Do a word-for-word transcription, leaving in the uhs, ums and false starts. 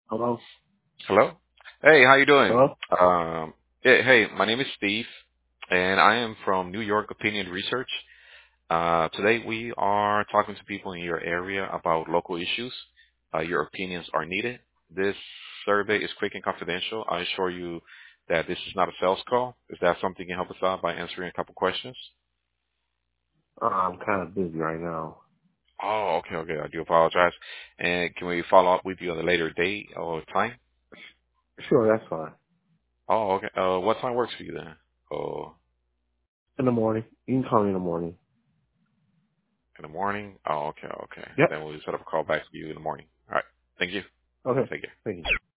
Hello? Hello. Hey, how you doing? Hello? Um, yeah, hey, my name is Steve, and I am from New York Opinion Research. Uh, today we are talking to people in your area about local issues. Uh, your opinions are needed. This survey is quick and confidential. I assure you that this is not a sales call. Is that something you can help us out by answering a couple questions? Uh, I'm kind of busy right now. Oh, okay, okay. I do apologize. And can we follow up with you on a later date or time? Sure, that's fine. Oh, okay. Uh, what time works for you then? Oh. In the morning. You can call me in the morning. In the morning? Oh, okay, okay. Yep. Then we'll set up a call back for you in the morning. All right. Thank you. Okay. Take care. Thank you.